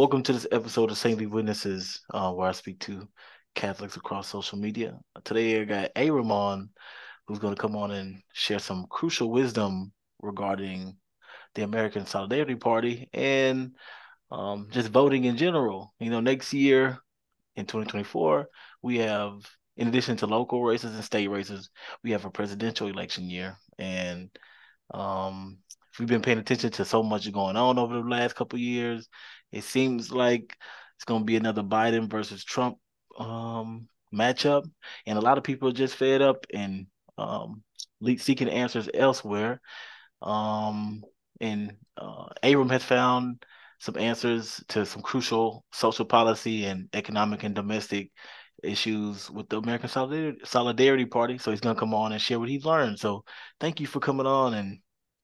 Welcome to this episode of Saintly Witnesses, where I speak to Catholics across social media. Today, I got Aram on, who's going to come on and share some crucial wisdom regarding the American Solidarity Party and just voting in general. Next year in 2024, we have, in addition to local races and state races, we have a presidential election year. And if we've been paying attention to so much going on over the last couple of years, it seems like it's going to be another Biden versus Trump matchup, and a lot of people are just fed up and seeking answers elsewhere. Um, and Abram has found some answers to some crucial social policy and economic and domestic issues with the American Solidarity Party. So he's going to come on and share what he's learned. So thank you for coming on and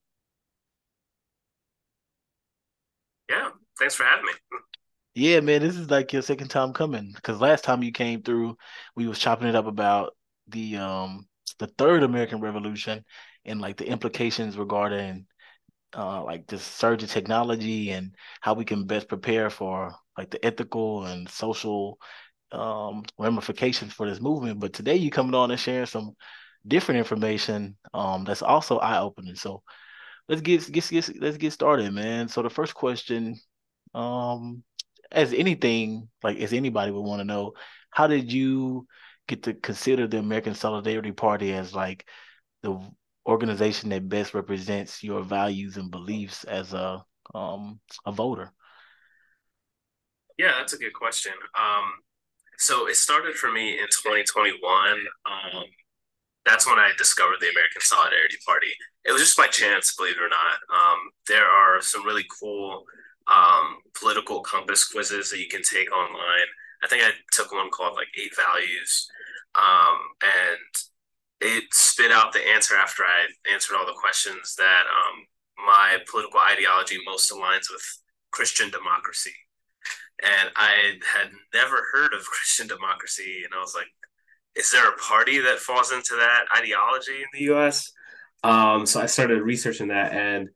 Yeah, thanks for having me. yeah, man, this is like your second time coming because last time you came through, we was chopping it up about the third American Revolution and like the implications regarding like the surge of technology and how we can best prepare for like the ethical and social ramifications for this movement. But today you coming on and sharing some different information that's also eye-opening. So let's get started, man. So the first question um, as anything, like as anybody would want to know, how did you get to consider the American Solidarity Party as like the organization that best represents your values and beliefs as a voter? Yeah, that's a good question. So it started for me in 2021. That's when I discovered the American Solidarity Party. It was just by chance, believe it or not. There are some really cool political compass quizzes that you can take online. I think I took one called like Eight Values, and it spit out the answer after I answered all the questions that my political ideology most aligns with Christian democracy. And I had never heard of Christian democracy. And I was like, is there a party that falls into that ideology in the US? So I started researching that, and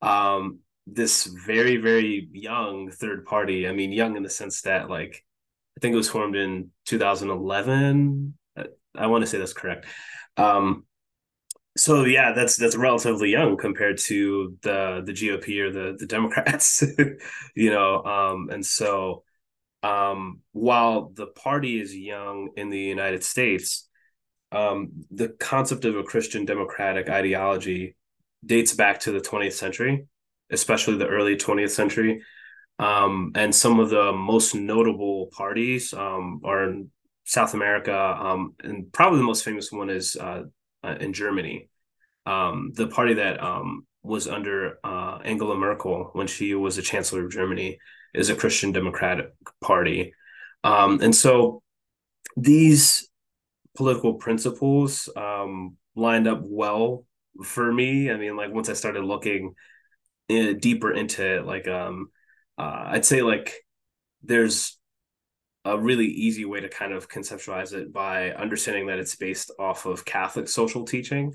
this very, very young third party, I mean, young in the sense that, like, I think it was formed in 2011. I want to say that's correct. Um, so yeah, that's relatively young compared to the GOP or the Democrats, and so while the party is young in the United States, the concept of a Christian democratic ideology dates back to the 20th century, especially the early 20th century. And some of the most notable parties are in South America, and probably the most famous one is in Germany. The party that was under Angela Merkel when she was the chancellor of Germany is a Christian Democratic Party. And so these political principles lined up well for me. I mean, like once I started looking deeper into it, like I'd say like there's a really easy way to kind of conceptualize it by understanding that it's based off of Catholic social teaching.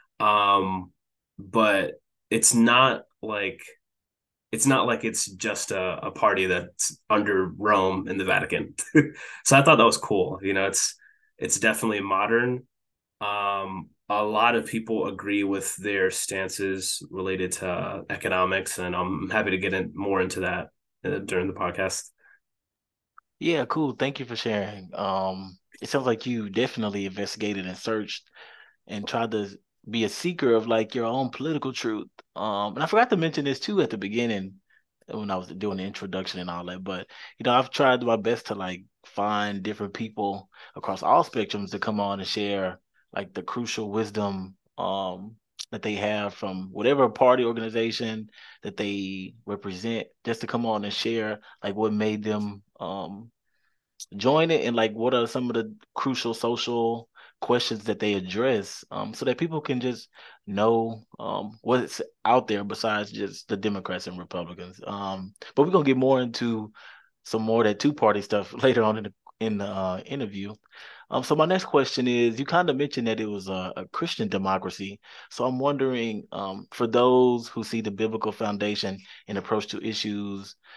But it's not like it's just a party that's under Rome and the Vatican. So I thought that was cool. It's definitely modern. A lot of people agree with their stances related to economics, and I'm happy to get more into that during the podcast. Yeah, cool. Thank you for sharing. It sounds like you definitely investigated and searched and tried to be a seeker of like your own political truth. And I forgot to mention this too at the beginning when I was doing the introduction and all that. But I've tried my best to like find different people across all spectrums to come on and share like the crucial wisdom that they have from whatever party organization that they represent, just to come on and share like what made them join it and like what are some of the crucial social questions that they address so that people can just know what's out there besides just the Democrats and Republicans. But we're gonna get more into some more of that two-party stuff later on in the interview. So my next question is, you kind of mentioned that it was a Christian democracy. So I'm wondering, for those who see the biblical foundation and approach to issues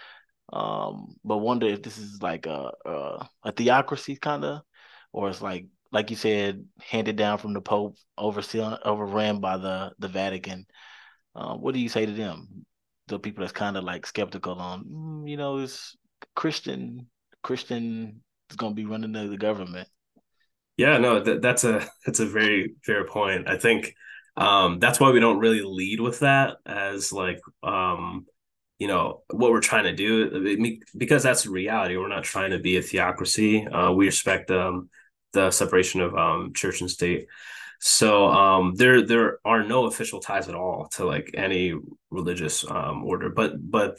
But wonder if this is like a theocracy kind of, or it's like you said, handed down from the Pope, overseen, overran by the Vatican. What do you say to them? The people that's kind of like skeptical on, it's Christian is going to be running the government. Yeah, no, that's a very fair point. I think that's why we don't really lead with that as like what we're trying to do. Because that's reality. We're not trying to be a theocracy. We respect the separation of church and state. So there are no official ties at all to like any religious order, but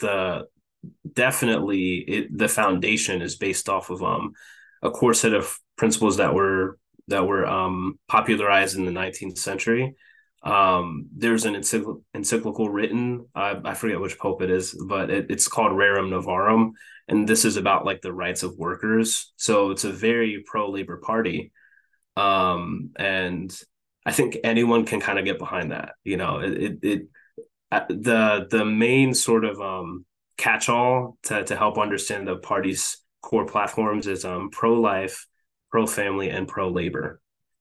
the foundation is based off of a core set of principles that were popularized in the 19th century. There's an encyclical written, I forget which pope it is, but it's called Rerum Novarum, and this is about like the rights of workers. So it's a very pro labor party, and I think anyone can kind of get behind that. The main sort of catch all to help understand the party's core platforms is pro life, pro family, and pro labor.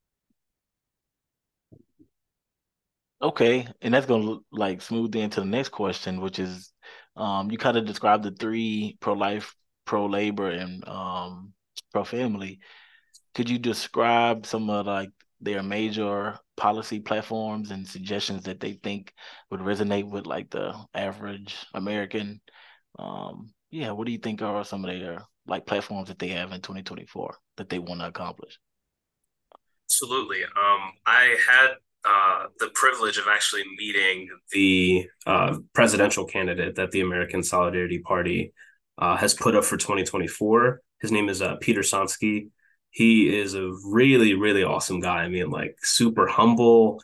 Okay, and that's gonna like smooth into the next question, which is, you kind of described the three pro-life, pro-labor, and pro-family. Could you describe some of like their major policy platforms and suggestions that they think would resonate with like the average American? Yeah, what do you think are some of their like platforms that they have in 2024 that they want to accomplish? Absolutely. I had the privilege of actually meeting the presidential candidate that the American Solidarity Party has put up for 2024. His name is Peter Sonsky. He is a really, really awesome guy. I mean, like super humble.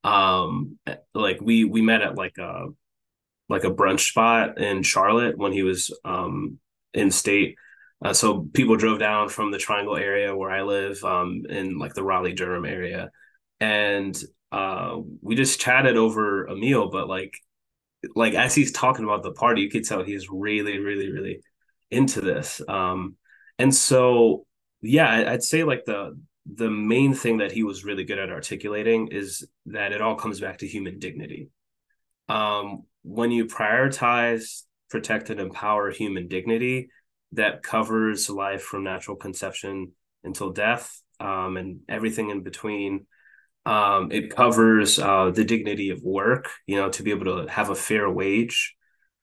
Like we met at like a brunch spot in Charlotte when he was in state. So people drove down from the Triangle area where I live, in like the Raleigh Durham area, and we just chatted over a meal. But like as he's talking about the party, you could tell he's really, really, really into this. And so yeah, I'd say like the main thing that he was really good at articulating is that it all comes back to human dignity. When you prioritize, protect, and empower human dignity, that covers life from natural conception until death, and everything in between. It covers the dignity of work, to be able to have a fair wage,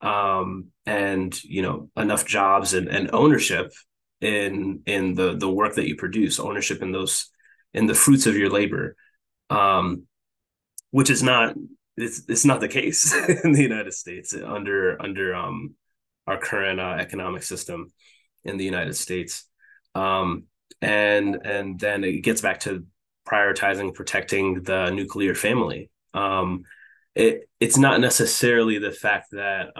and enough jobs and ownership in the work that you produce, ownership in the fruits of your labor. Um, which is not it's not the case in the United States under our current economic system in the United States. Um, and then it gets back to prioritizing protecting the nuclear family. It's not necessarily the fact that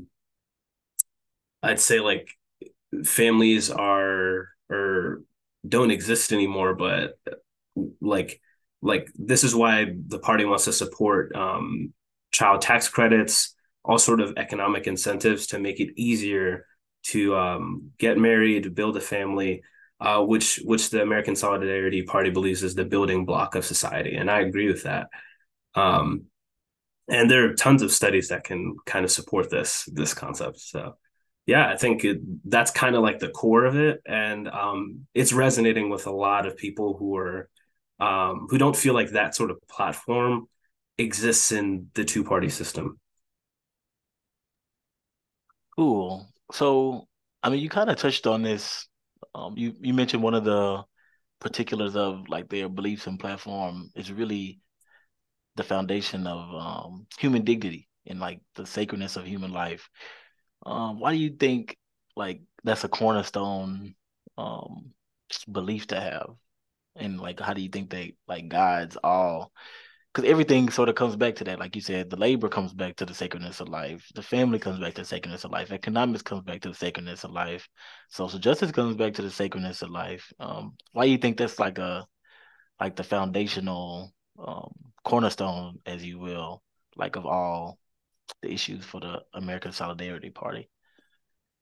I'd say like families are or don't exist anymore, but like this is why the party wants to support child tax credits, all sort of economic incentives to make it easier to get married, build a family, which the American Solidarity Party believes is the building block of society, and I agree with that. Um, and there are tons of studies that can kind of support this concept. So yeah, I think that's kind of like the core of it, and it's resonating with a lot of people who don't feel like that sort of platform exists in the two party system. Cool. So, I mean, you kind of touched on this. You mentioned one of the particulars of like their beliefs and platform is really the foundation of human dignity and like the sacredness of human life. Why do you think like that's a cornerstone um belief to have? And like how do you think they like guides all, because everything sort of comes back to that. Like you said, the labor comes back to the sacredness of life. The family comes back to the sacredness of life. Economics comes back to the sacredness of life. Social justice comes back to the sacredness of life. Why do you think that's like the foundational cornerstone, as you will, like of all the issues for the American Solidarity Party?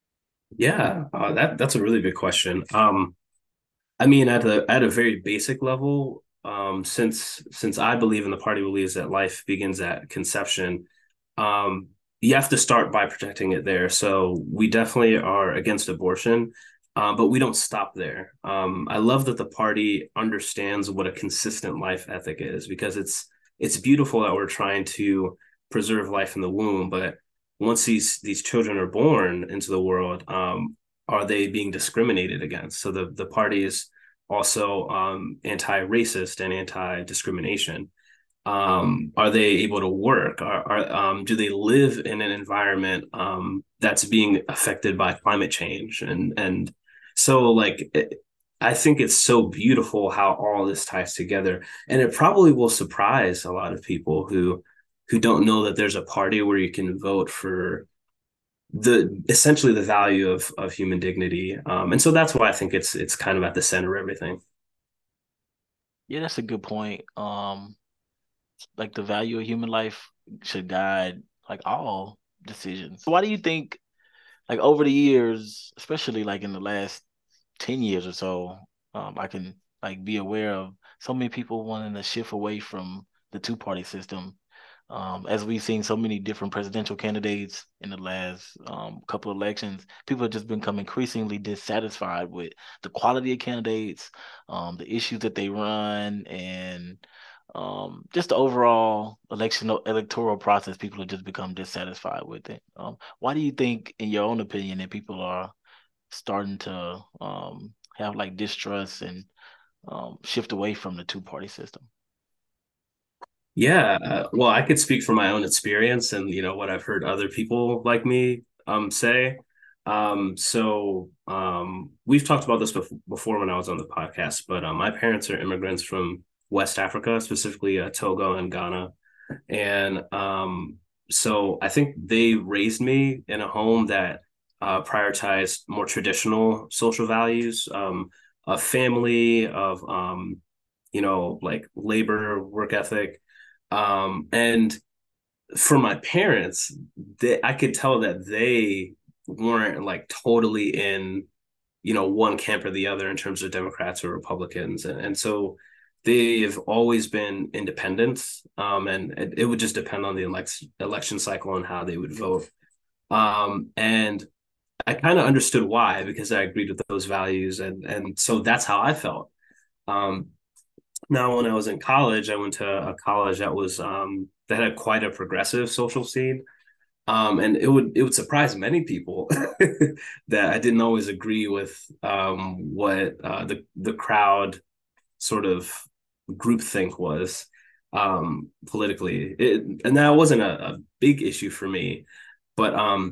Yeah, that's a really good question. I mean, at a very basic level, since I believe and the party believes that life begins at conception, um, you have to start by protecting it there. So we definitely are against abortion, but we don't stop there. I love that the party understands what a consistent life ethic is because it's beautiful that we're trying to preserve life in the womb, but once these children are born into the world, are they being discriminated against? So the party is also anti-racist and anti-discrimination. Are they able to work? Do they live in an environment that's being affected by climate change? And so like I think it's so beautiful how all this ties together, and it probably will surprise a lot of people who don't know that there's a party where you can vote for the essentially the value of human dignity. And so that's why I think it's kind of at the center of everything. Yeah, that's a good point. Like the value of human life should guide like all decisions. Why do you think like over the years, especially like in the last 10 years or so, I can like be aware of so many people wanting to shift away from the two-party system. As we've seen so many different presidential candidates in the last couple of elections, people have just become increasingly dissatisfied with the quality of candidates, the issues that they run, and just the overall electoral process. People have just become dissatisfied with it. Why do you think, in your own opinion, that people are starting to have like distrust and shift away from the two-party system? Yeah, well, I could speak from my own experience and what I've heard other people like me say. We've talked about this before when I was on the podcast, but my parents are immigrants from West Africa, specifically Togo and Ghana, and so I think they raised me in a home that prioritized more traditional social values, of family, of like labor, work ethic. And for my parents, I could tell that they weren't like totally in, one camp or the other in terms of Democrats or Republicans. And so they've always been independent. And it would just depend on the election cycle and how they would vote. And I kind of understood why because I agreed with those values. And so that's how I felt. Um, Now, when I was in college, I went to a college that had quite a progressive social scene. And it would surprise many people that I didn't always agree with what the crowd sort of groupthink was politically. And that wasn't a big issue for me, but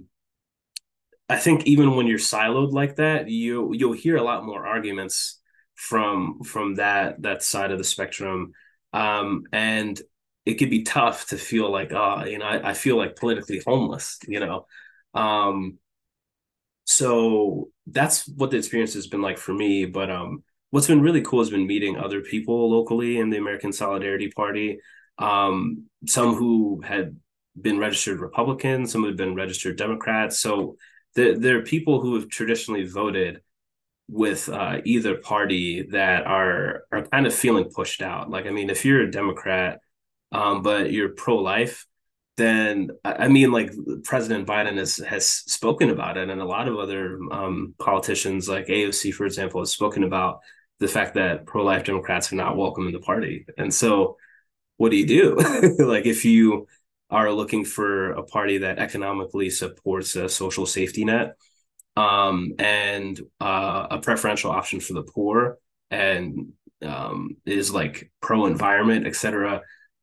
I think even when you're siloed like that, you'll hear a lot more arguments from that side of the spectrum, and it could be tough to feel like, I feel like politically homeless, Um, so that's what the experience has been like for me. But what's been really cool has been meeting other people locally in the American Solidarity Party. Some who had been registered Republicans, some who had been registered Democrats. So there are people who have traditionally voted with either party that are kind of feeling pushed out. Like, I mean, if you're a Democrat, but you're pro-life, then I mean, like President Biden has spoken about it, and a lot of other politicians, like AOC, for example, has spoken about the fact that pro-life Democrats are not welcome in the party. And so, what do you do? Like, if you are looking for a party that economically supports a social safety net, and a preferential option for the poor, and is like pro-environment, etc.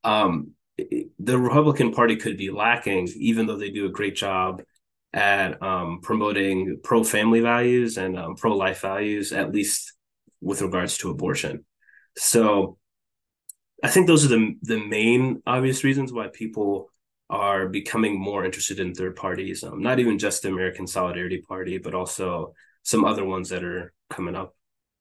The Republican Party could be lacking, even though they do a great job at promoting pro-family values and pro-life values, at least with regards to abortion. So I think those are the main obvious reasons why people are becoming more interested in third parties. Not even just the American Solidarity Party, but also some other ones that are coming up.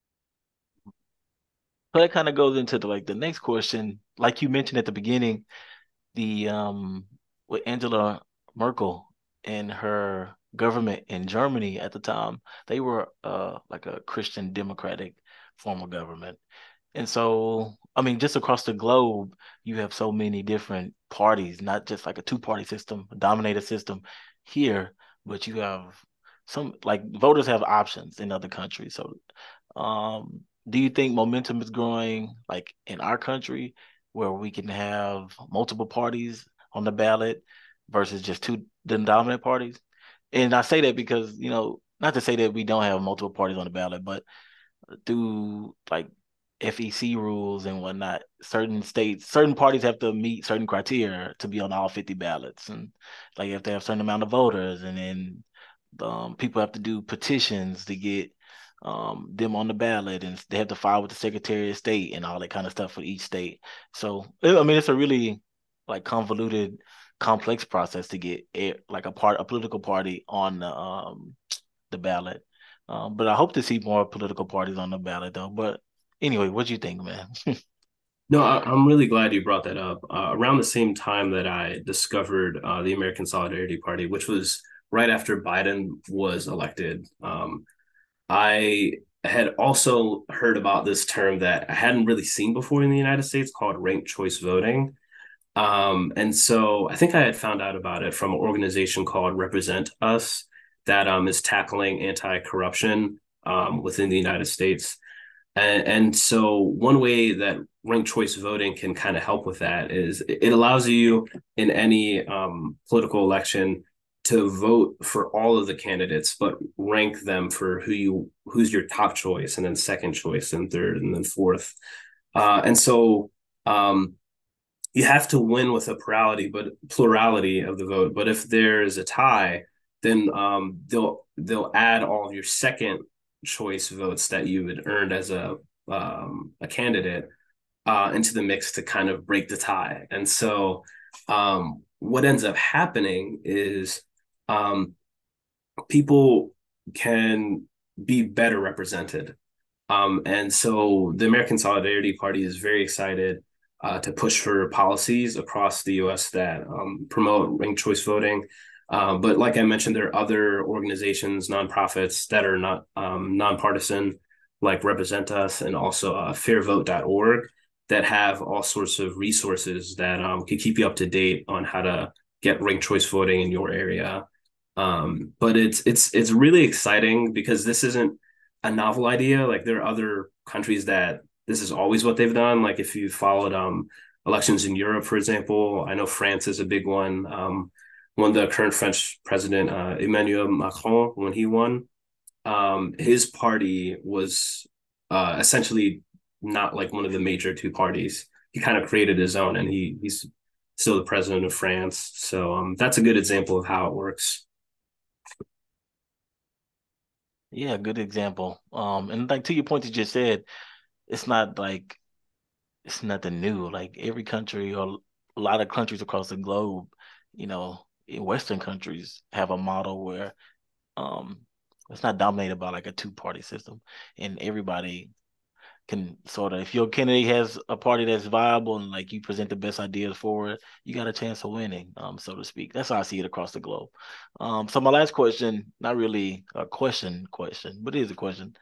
So that kind of goes into the next question. Like you mentioned at the beginning, the with Angela Merkel and her government in Germany at the time, they were like a Christian democratic form of government. And so, I mean, just across the globe, you have so many different parties, not just like a two-party system, a dominated system here, but you have some like voters have options in other countries. So, do you think momentum is growing like in our country where we can have multiple parties on the ballot versus just two the dominant parties? And I say that because, not to say that we don't have multiple parties on the ballot, but through like FEC rules and whatnot, certain states, certain parties have to meet certain criteria to be on all 50 ballots. And like if they have a certain amount of voters, and then people have to do petitions to get them on the ballot, and they have to file with the Secretary of State and all that kind of stuff for each state. So, I mean, it's a really like convoluted, complex process to get a political party on the ballot. But I hope to see more political parties on the ballot, though. But anyway, what do you think, man? No, I'm really glad you brought that up. Around the same time that I discovered the American Solidarity Party, which was right after Biden was elected, I had also heard about this term that I hadn't really seen before in the United States called ranked choice voting. And so I think I had found out about it from an organization called Represent Us that is tackling anti-corruption within the United States. And so one way that ranked choice voting can kind of help with that is it allows you in any political election to vote for all of the candidates, but rank them for who's your top choice, and then second choice, and third, and then fourth. And so you have to win with a plurality of the vote. But if there is a tie, then they'll add all of your second choice votes that you had earned as a candidate into the mix to kind of break the tie. And so what ends up happening is people can be better represented. And so the American Solidarity Party is very excited to push for policies across the U.S. that promote ranked choice voting. But like I mentioned, there are other organizations, nonprofits that are not nonpartisan, like Represent Us, and also fairvote.org, that have all sorts of resources that can keep you up to date on how to get ranked choice voting in your area. But it's really exciting because this isn't a novel idea. Like there are other countries that this is always what they've done. Like if you followed elections in Europe, for example, I know France is a big one. When the current French president, Emmanuel Macron, when he won, his party was essentially not like one of the major two parties. He kind of created his own, and he's still the president of France. So that's a good example of how it works. Yeah, good example. And like to your point you just said, it's not like it's nothing new. Like every country or a lot of countries across the globe, in Western countries have a model where um it's not dominated by like a two-party system, and everybody can sort of, if your candidate has a party that's viable and like you present the best ideas for it, you got a chance of winning, so to speak. That's how I see it across the globe. So my last question, not really a question, but it is a question.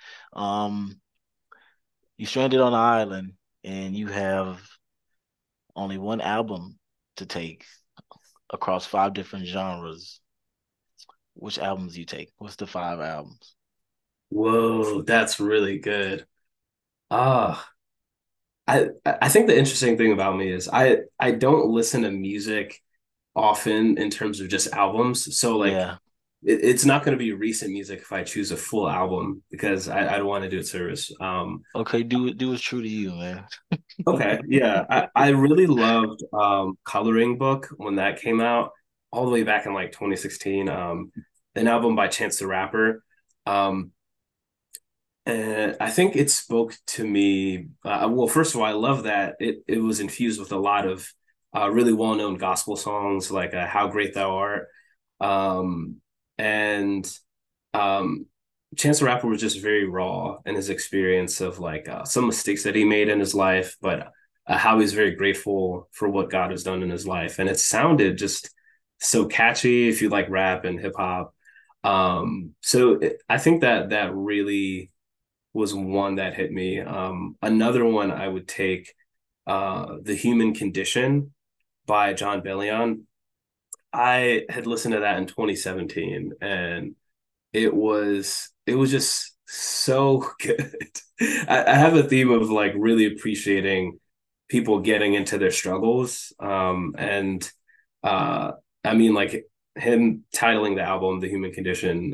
You stranded on an island and you have only one album to take across five different genres. Which albums do you take? What's the five albums? Whoa, that's really good. Ah, I think the interesting thing about me is I don't listen to music often in terms of just albums. So like Yeah. it's not going to be recent music if I choose a full album because I don't want to do it service. Okay, do what's true to you, man. Okay, yeah, I really loved Coloring Book when that came out all the way back in like 2016. An album by Chance the Rapper. Um, and I think it spoke to me. Well, first of all, I love that it was infused with a lot of really well known gospel songs like "How Great Thou Art," um, and um, Chance the Rapper was just very raw in his experience of like some mistakes that he made in his life, but how he's very grateful for what God has done in his life, and it sounded just so catchy if you like rap and hip hop. I think that that really was one that hit me. Another one I would take, The Human Condition by John Bellion. I had listened to that in 2017, and it was just so good. I have a theme of like really appreciating people getting into their struggles. And I mean, like him titling the album "The Human Condition."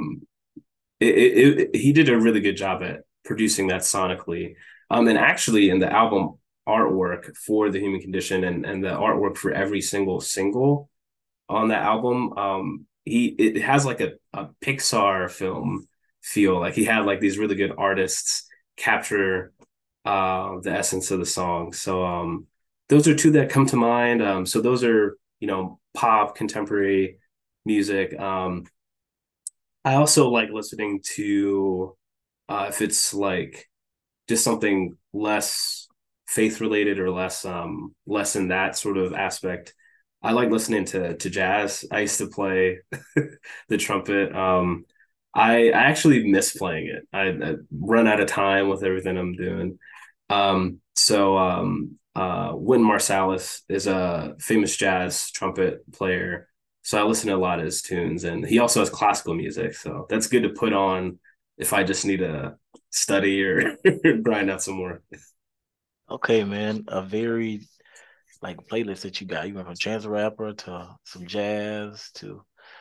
He did a really good job at producing that sonically. And actually, in the album artwork for "The Human Condition" and the artwork for every single on that album, it has like a Pixar film feel. Like he had like these really good artists capture the essence of the song. So those are two that come to mind. So those are, pop contemporary music. I also like listening to, if it's like just something less faith related or less in that sort of aspect. I like listening to jazz. I used to play the trumpet. I actually miss playing it. I run out of time with everything I'm doing. Wynton Marsalis is a famous jazz trumpet player. So I listen to a lot of his tunes, and he also has classical music. So that's good to put on if I just need to study or grind out some more. Okay, man, a very like playlist that you got. You went from chance rapper to some jazz to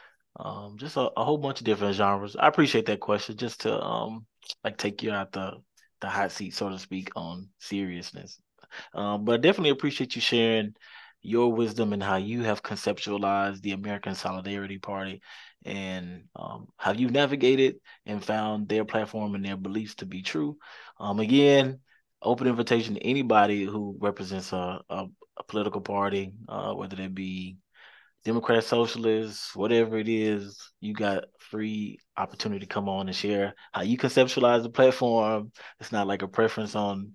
just a whole bunch of different genres. I appreciate that question just to like take you out the hot seat, so to speak, on seriousness. But I definitely appreciate you sharing your wisdom and how you have conceptualized the American Solidarity Party and how you navigated and found their platform and their beliefs to be true. Again, open invitation to anybody who represents a political party, whether it be Democrat, socialists, whatever it is, you got free opportunity to come on and share how you conceptualize the platform. It's not like a preference on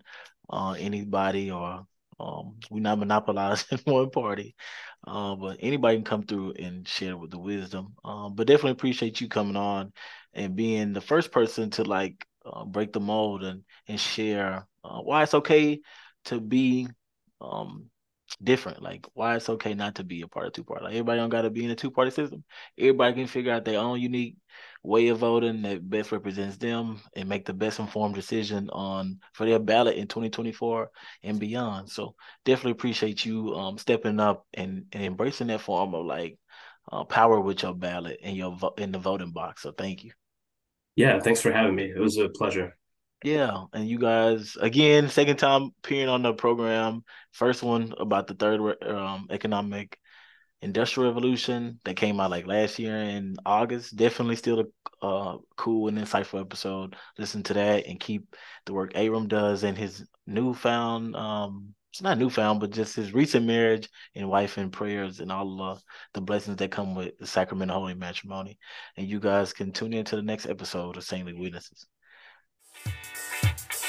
anybody or we're not monopolizing one party. But anybody can come through and share with the wisdom. But definitely appreciate you coming on and being the first person to like break the mold and share why it's okay to be um different. Like why it's okay not to be a part of two party. Like everybody don't got to be in a two-party system. Everybody can figure out their own unique way of voting that best represents them and make the best informed decision on for their ballot in 2024 and beyond. So definitely appreciate you stepping up and embracing that form of like power with your ballot and your in the voting box. So thank you. Yeah, thanks for having me. It was a pleasure. Yeah, and you guys again, second time appearing on the program. First one about the third economic industrial revolution that came out like last year in August. Definitely still a cool and insightful episode. Listen to that and keep the work Abram does and his newfound it's not newfound, but just his recent marriage and wife and prayers and all the blessings that come with the sacrament of holy matrimony. And you guys can tune in to the next episode of Saintly Witnesses.